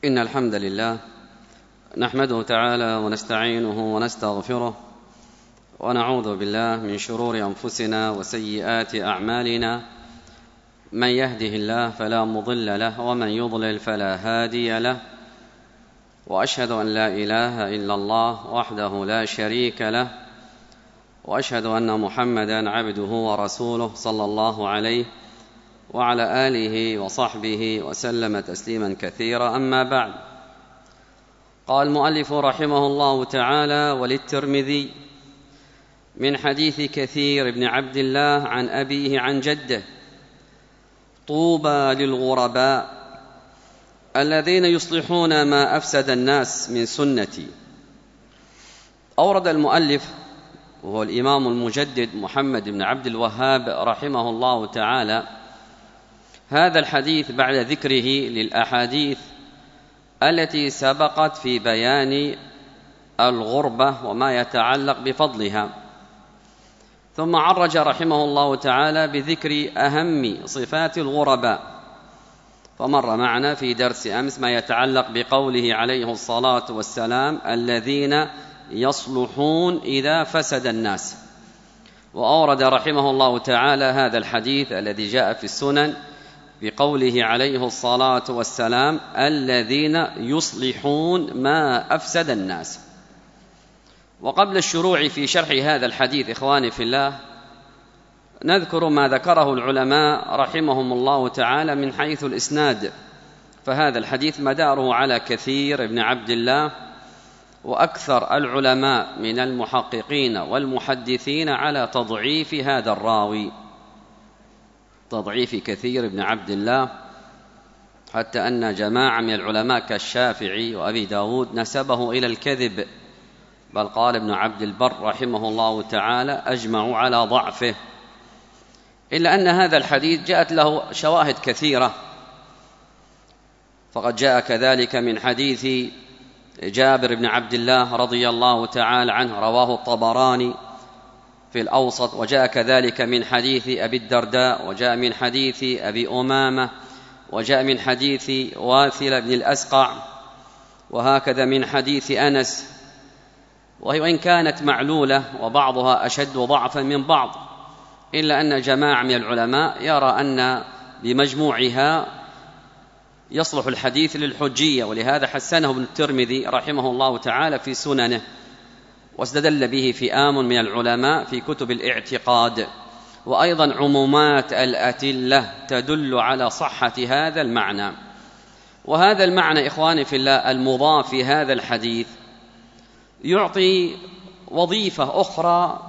إن الحمد لله نحمده تعالى ونستعينه ونستغفره ونعوذ بالله من شرور أنفسنا وسيئات أعمالنا. من يهده الله فلا مضل له ومن يضلل فلا هادي له، وأشهد أن لا إله إلا الله وحده لا شريك له، وأشهد أن محمدًا عبده ورسوله صلى الله عليه وعلى آله وصحبه وسلم تسليمًا كثيرًا. أما بعد، قال المؤلف رحمه الله تعالى: وللترمذي من حديث كثير بن عبد الله عن أبيه عن جده: طوبى للغرباء الذين يصلحون ما أفسد الناس من سنتي. أورد المؤلف وهو الإمام المجدد محمد بن عبد الوهاب رحمه الله تعالى هذا الحديث بعد ذكره للأحاديث التي سبقت في بيان الغربة وما يتعلق بفضلها، ثم عرج رحمه الله تعالى بذكر أهم صفات الغرباء. فمر معنا في درس أمس ما يتعلق بقوله عليه الصلاة والسلام: الذين يصلحون إذا فسد الناس. وأورد رحمه الله تعالى هذا الحديث الذي جاء في السنن بقوله عليه الصلاة والسلام: الذين يصلحون ما أفسد الناس. وقبل الشروع في شرح هذا الحديث إخواني في الله، نذكر ما ذكره العلماء رحمهم الله تعالى من حيث الإسناد. فهذا الحديث مداره على كثير بن عبد الله، وأكثر العلماء من المحققين والمحدثين على تضعيف هذا الراوي، تضعيف كثير بن عبد الله، حتى أن جماعة من العلماء كالشافعي وأبي داود نسبه إلى الكذب، بل قال ابن عبد البر رحمه الله تعالى: أجمعوا على ضعفه. إلا أن هذا الحديث جاءت له شواهد كثيرة، فقد جاء كذلك من حديث جابر بن عبد الله رضي الله تعالى عنه، رواه الطبراني في الأوسط، وجاء كذلك من حديث أبي الدرداء، وجاء من حديث أبي أمامة، وجاء من حديث واثل بن الأسقع، وهكذا من حديث أنس، وهي وإن كانت معلولة وبعضها أشد ضعفا من بعض، إلا أن جماعة من العلماء يرى أن بمجموعها يصلح الحديث للحجية، ولهذا حسنه ابن الترمذي رحمه الله تعالى في سننه، واستدل به فئام من العلماء في كتب الاعتقاد. وأيضا عمومات الأدلة تدل على صحة هذا المعنى. وهذا المعنى إخواني في الله المضاف في هذا الحديث يعطي وظيفة أخرى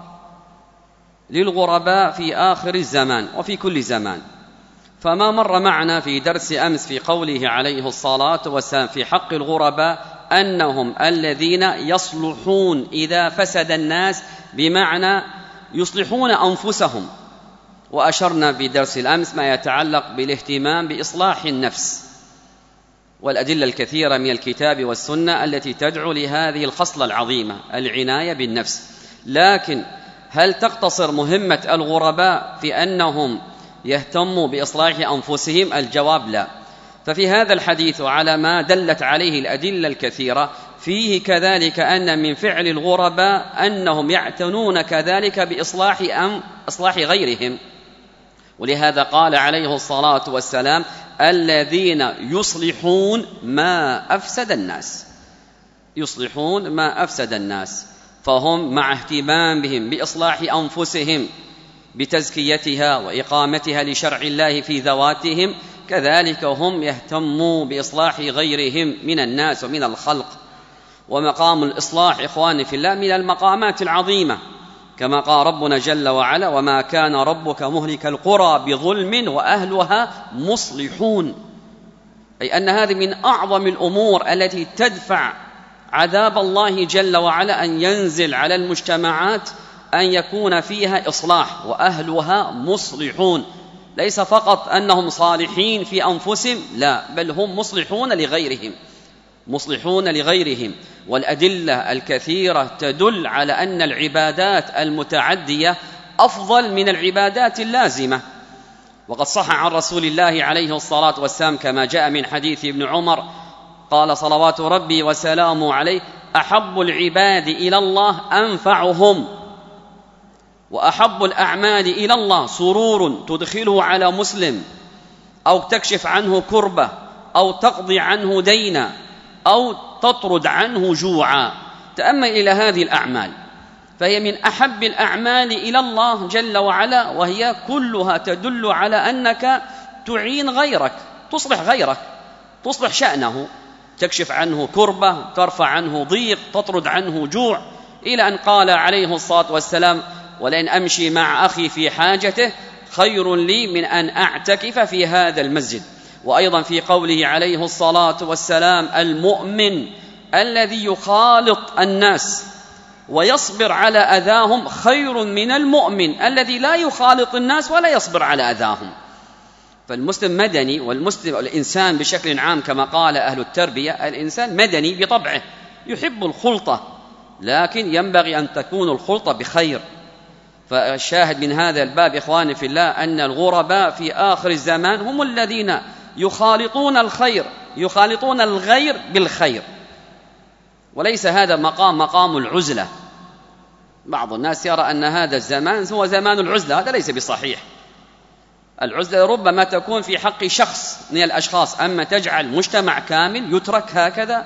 للغرباء في آخر الزمان وفي كل زمان. فما مر معنا في درس أمس في قوله عليه الصلاة والسلام في حق الغرباء أنهم الذين يصلحون إذا فسد الناس، بمعنى يصلحون أنفسهم. وأشرنا بدرس الأمس ما يتعلق بالاهتمام بإصلاح النفس، والأدلة الكثيرة من الكتاب والسنة التي تدعو لهذه الخصلة العظيمة، العناية بالنفس. لكن هل تقتصر مهمة الغرباء في أنهم يهتموا بإصلاح أنفسهم؟ الجواب لا. ففي هذا الحديث وعلى ما دلت عليه الأدلة الكثيرة فيه كذلك أن من فعل الغرباء أنهم يعتنون كذلك بإصلاح غيرهم. ولهذا قال عليه الصلاة والسلام: الذين يصلحون ما أفسد الناس، يصلحون ما أفسد الناس. فهم مع اهتمامهم بإصلاح أنفسهم بتزكيتها وإقامتها لشرع الله في ذواتهم، كذلك هم يهتموا بإصلاح غيرهم من الناس ومن الخلق. ومقام الإصلاح إخواني في الله من المقامات العظيمة، كما قال ربنا جل وعلا: وما كان ربك مهلك القرى بظلم وأهلها مصلحون. أي أن هذه من أعظم الأمور التي تدفع عذاب الله جل وعلا أن ينزل على المجتمعات، أن يكون فيها إصلاح وأهلها مصلحون. ليس فقط أنهم صالحين في أنفسهم، لا، بل هم مصلحون لغيرهم، مصلحون لغيرهم. والأدلة الكثيرة تدل على أن العبادات المتعدية أفضل من العبادات اللازمة. وقد صح عن رسول الله عليه الصلاة والسلام كما جاء من حديث ابن عمر قال صلوات ربي وسلامه عليه: أحب العباد إلى الله أنفعهم، وأحب الأعمال إلى الله سرور تدخله على مسلم، أو تكشف عنه كربة، أو تقضي عنه دينا، أو تطرد عنه جوعا. تأمل إلى هذه الأعمال، فهي من أحب الأعمال إلى الله جل وعلا، وهي كلها تدل على أنك تعين غيرك، تصلح غيرك، تصلح شأنه، تكشف عنه كربة، ترفع عنه ضيق، تطرد عنه جوع، إلى أن قال عليه الصلاة والسلام: ولئن أمشي مع أخي في حاجته خير لي من أن أعتكف في هذا المسجد. وأيضا في قوله عليه الصلاة والسلام: المؤمن الذي يخالط الناس ويصبر على أذاهم خير من المؤمن الذي لا يخالط الناس ولا يصبر على أذاهم. فالمسلم مدني، والمسلم الإنسان بشكل عام كما قال أهل التربية، الإنسان مدني بطبعه، يحب الخلطة، لكن ينبغي أن تكون الخلطة بخير. فالشاهد من هذا الباب إخواني في الله أن الغرباء في آخر الزمان هم الذين يخالطون الخير، يخالطون الغير بالخير، وليس هذا مقام العزلة. بعض الناس يرى أن هذا الزمان هو زمان العزلة، هذا ليس بصحيح. العزلة ربما تكون في حق شخص من الأشخاص، أما تجعل مجتمع كامل يترك هكذا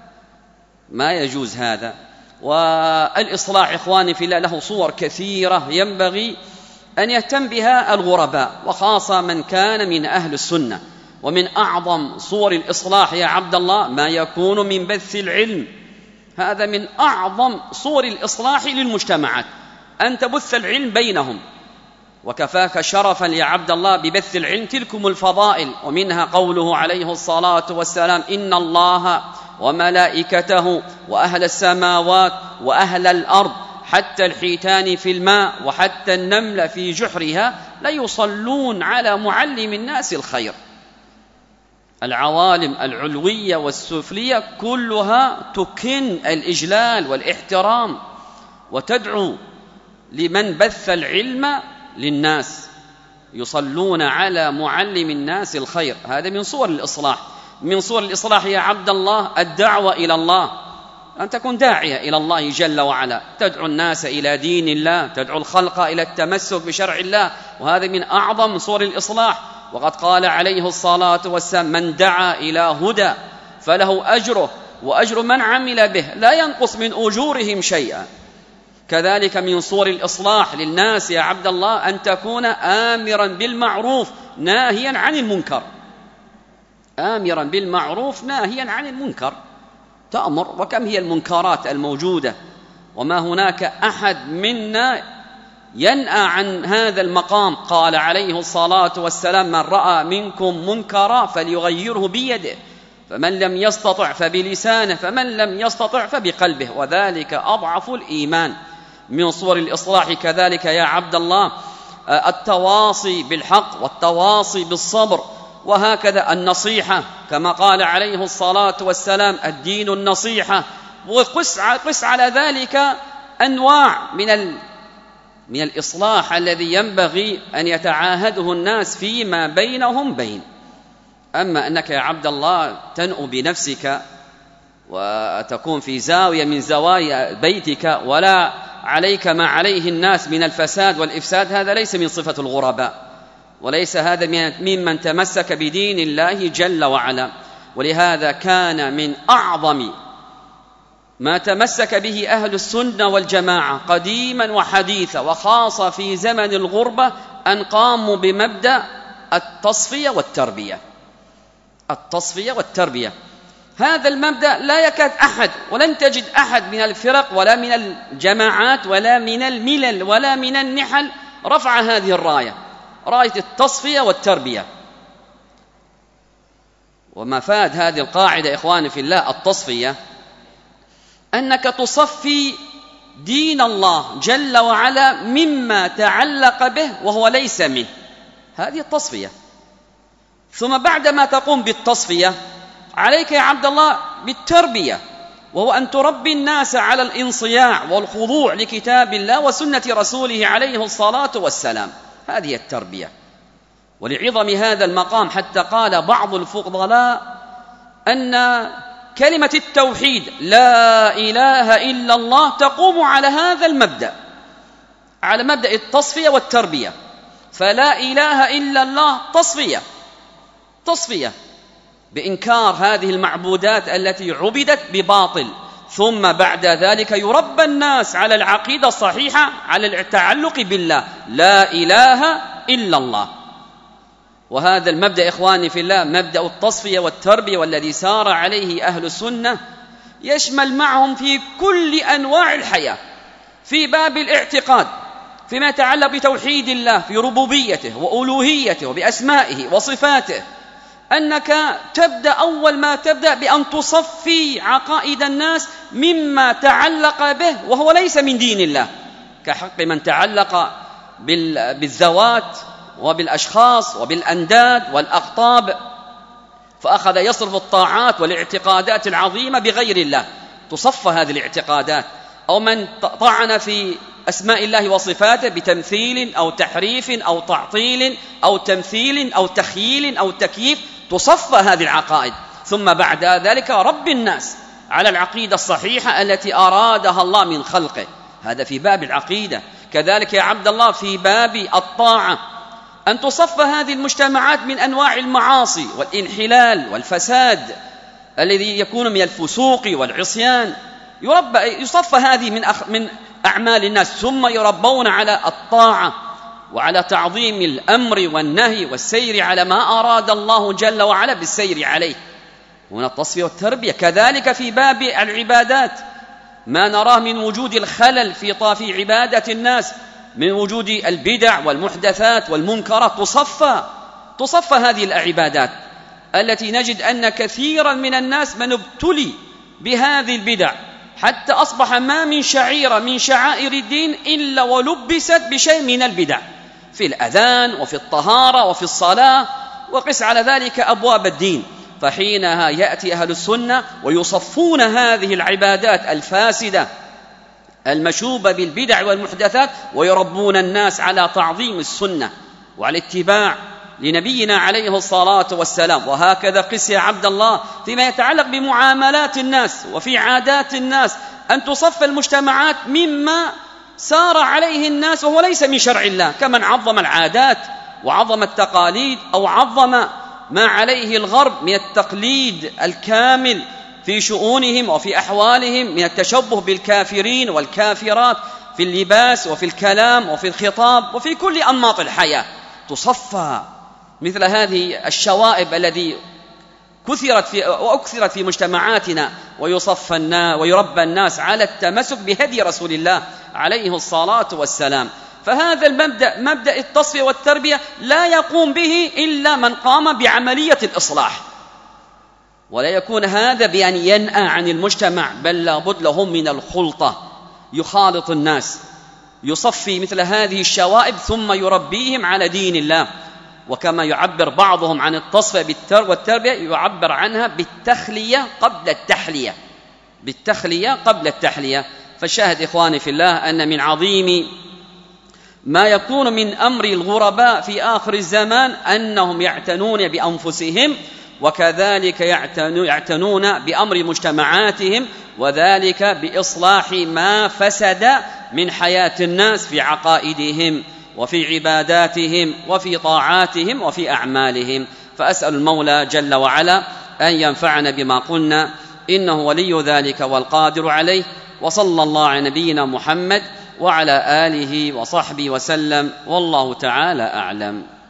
ما يجوز هذا. والإصلاح إخواني في الله له صور كثيرة ينبغي أن يهتم بها الغرباء، وخاصة من كان من أهل السنة. ومن أعظم صور الإصلاح يا عبد الله ما يكون من بث العلم، هذا من أعظم صور الإصلاح للمجتمعات، أن تبث العلم بينهم. وكفاك شرفا يا عبد الله ببث العلم تلكم الفضائل، ومنها قوله عليه الصلاة والسلام: إن الله وملائكته وأهل السماوات وأهل الأرض حتى الحيتان في الماء وحتى النمل في جحرها ليصلون على معلم الناس الخير. العوالم العلوية والسفلية كلها تكن الإجلال والاحترام، وتدعو لمن بث العلم للناس، يصلون على معلم الناس الخير. هذا من صور الإصلاح. من صور الإصلاح يا عبد الله الدعوة إلى الله، أن تكون داعية إلى الله جل وعلا، تدعو الناس إلى دين الله، تدعو الخلق إلى التمسك بشرع الله، وهذا من أعظم صور الإصلاح. وقد قال عليه الصلاة والسلام: من دعا إلى هدى فله أجره وأجر من عمل به لا ينقص من أجورهم شيئا. كذلك من صور الإصلاح للناس يا عبد الله أن تكون آمرا بالمعروف ناهيا عن المنكر، آمرا بالمعروف ناهيا عن المنكر، تأمر. وكم هي المنكرات الموجودة، وما هناك أحد منا ينأى عن هذا المقام. قال عليه الصلاة والسلام: من رأى منكم منكرا فليغيره بيده، فمن لم يستطع فبلسانه، فمن لم يستطع فبقلبه، وذلك أضعف الإيمان. من صور الإصلاح كذلك يا عبد الله التواصي بالحق والتواصي بالصبر، وهكذا النصيحة، كما قال عليه الصلاة والسلام: الدين النصيحة. وقس على ذلك أنواع من الإصلاح الذي ينبغي أن يتعاهده الناس فيما بينهم بين. أما أنك يا عبد الله تنؤ بنفسك وتكون في زاوية من زوايا بيتك ولا عليك ما عليه الناس من الفساد والإفساد، هذا ليس من صفة الغرباء، وليس هذا ممن تمسك بدين الله جل وعلا. ولهذا كان من أعظم ما تمسك به أهل السنة والجماعة قديما وحديثا، وخاصة في زمن الغربة، أن قاموا بمبدأ التصفية والتربية. التصفية والتربية، هذا المبدأ لا يكاد أحد، ولن تجد أحد من الفرق ولا من الجماعات ولا من الملل ولا من النحل رفع هذه الراية، راية التصفية والتربية. ومفاد هذه القاعدة إخواني في الله التصفية، أنك تصفي دين الله جل وعلا مما تعلق به وهو ليس منه، هذه التصفية. ثم بعدما تقوم بالتصفية عليك يا عبد الله بالتربية، وهو أن تربي الناس على الانصياع والخضوع لكتاب الله وسنة رسوله عليه الصلاة والسلام، هذه التربية. ولعظم هذا المقام حتى قال بعض الفضلاء أن كلمة التوحيد لا إله إلا الله تقوم على هذا المبدأ، على مبدأ التصفية والتربية. فلا إله إلا الله تصفية بإنكار هذه المعبودات التي عبدت بباطل، ثم بعد ذلك يربى الناس على العقيدة الصحيحة على التعلق بالله، لا إله إلا الله. وهذا المبدأ إخواني في الله مبدأ التصفية والتربية، والذي سار عليه أهل السنة يشمل معهم في كل أنواع الحياة، في باب الاعتقاد فيما يتعلق بتوحيد الله في ربوبيته وألوهيته وبأسمائه وصفاته، أنك تبدأ أول ما تبدأ بأن تصفي عقائد الناس مما تعلق به وهو ليس من دين الله، كحق من تعلق بالذوات وبالأشخاص وبالأنداد والأقطاب، فأخذ يصرف الطاعات والاعتقادات العظيمة بغير الله، تصفى هذه الاعتقادات. أو من طعن في أسماء الله وصفاته بتمثيل أو تحريف أو تعطيل أو تمثيل أو تخييل أو تكييف، تصفى هذه العقائد. ثم بعد ذلك رب الناس على العقيدة الصحيحة التي أرادها الله من خلقه، هذا في باب العقيدة. كذلك يا عبد الله في باب الطاعة، أن تصفى هذه المجتمعات من أنواع المعاصي والانحلال والفساد الذي يكون من الفسوق والعصيان، يصفى هذه من أعمال الناس، ثم يربون على الطاعة وعلى تعظيم الأمر والنهي والسير على ما أراد الله جل وعلا بالسير عليه. هنا التصفية والتربية. كذلك في باب العبادات، ما نراه من وجود الخلل في عبادة الناس، من وجود البدع والمحدثات والمنكرات، تصفى هذه العبادات التي نجد أن كثيرا من الناس من ابتلي بهذه البدع، حتى أصبح ما من شعيرة من شعائر الدين إلا ولبست بشيء من البدع، في الأذان وفي الطهارة وفي الصلاة، وقس على ذلك أبواب الدين. فحينها يأتي أهل السنة ويصفون هذه العبادات الفاسدة المشوبة بالبدع والمحدثات، ويربون الناس على تعظيم السنة وعلى اتباع لنبينا عليه الصلاة والسلام. وهكذا قس يا عبد الله فيما يتعلق بمعاملات الناس وفي عادات الناس، أن تصفى المجتمعات مما سار عليه الناس وهو ليس من شرع الله، كمن عظم العادات وعظم التقاليد، أو عظم ما عليه الغرب من التقليد الكامل في شؤونهم وفي أحوالهم، من التشبه بالكافرين والكافرات في اللباس وفي الكلام وفي الخطاب وفي كل أنماط الحياة. تصفى مثل هذه الشوائب التي أكثرت في مجتمعاتنا، ويربى الناس على التمسك بهدي رسول الله عليه الصلاة والسلام. فهذا المبدأ، مبدأ التصفية والتربية، لا يقوم به إلا من قام بعملية الإصلاح، ولا يكون هذا بأن ينأى عن المجتمع، بل لابد لهم من الخلطة، يخالط الناس، يصفي مثل هذه الشوائب ثم يربيهم على دين الله. وكما يعبر بعضهم عن التصفية والتربية، يعبر عنها بالتخلية قبل التحلية. فالشاهد إخواني في الله أن من عظيم ما يكون من أمر الغرباء في آخر الزمان أنهم يعتنون بأنفسهم، وكذلك يعتنون بأمر مجتمعاتهم، وذلك بإصلاح ما فسد من حياة الناس في عقائدهم وفي عباداتهم وفي طاعاتهم وفي أعمالهم. فأسأل المولى جل وعلا أن ينفعنا بما قلنا، إنه ولي ذلك والقادر عليه. وصلى الله على نبينا محمد وعلى آله وصحبه وسلم، والله تعالى أعلم.